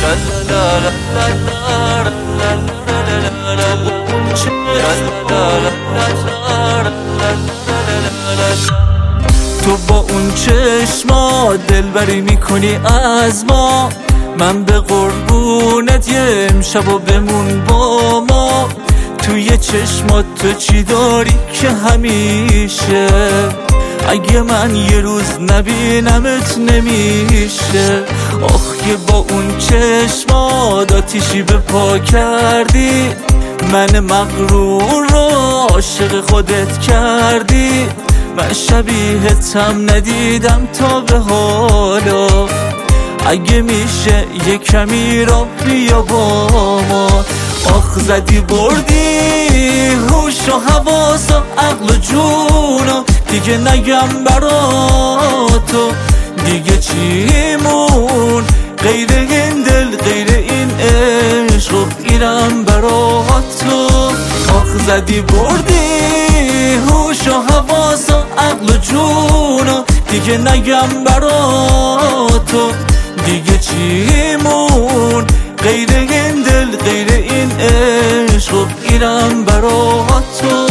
تو با اون چشما دلبری میکنی از ما، من به قربونت یه امشب و بمون با ما. توی چشمات تو چی داری که همیشه اگه من یه روز نبینمت نمیشه؟ آخ که با اون چشمات آتیشی به پا کردی، من مغرور رو عاشق خودت کردی. من شبیهتم ندیدم تا به حالا، اگه میشه یه کمی را بیا با ما. آخ زدی بردی هوش و حواس و عقل و جونو، دیگه نگم برا تو دیگه چیمون غیر این دل غیر این عشق و ایرم برا تو. آخ زدی بردی هوش و حواس و عقل و جونو، دیگه نگم برا تو دیگه چیمون غیر این دل غیر این عشق و ایرم برا تو.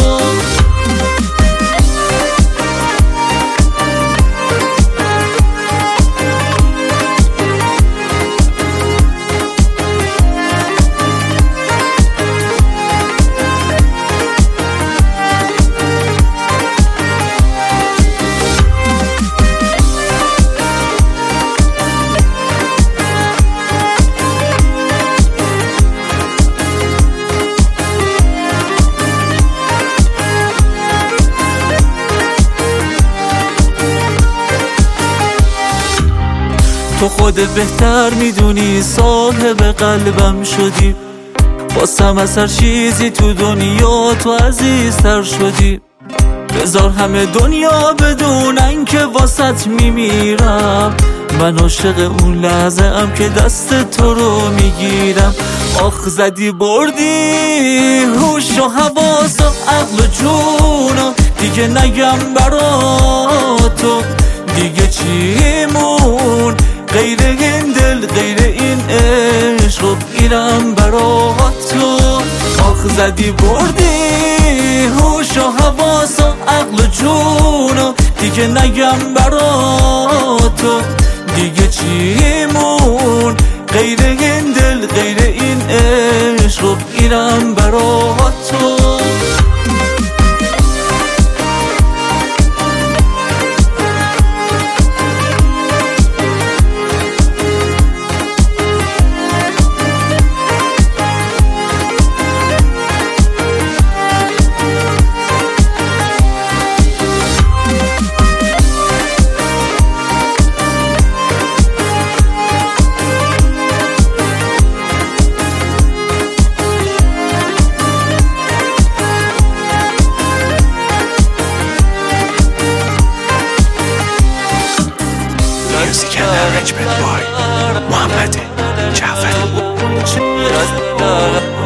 تو خودت بهتر میدونی صاحب قلبم شدی، واسم از هر چیزی تو دنیا تو عزیزتر شدی. بذار همه دنیا بدونن که واسط میمیرم، من عاشق اون لحظه ام که دست تو رو میگیرم. آخ زدی بردی هوش و حواس و عقل و جونو، دیگه نگم برا تو دیگه چیمون غیر این دل غیر این عشق و ایرم برا تو. آخ زدی بردی هوش و حواس و عقل و جونو، دیگه نگم برا تو دیگه چیمون غیر این دل غیر این عشق و ایرم برا تو. Music and arrangement by Muhammad Jafari.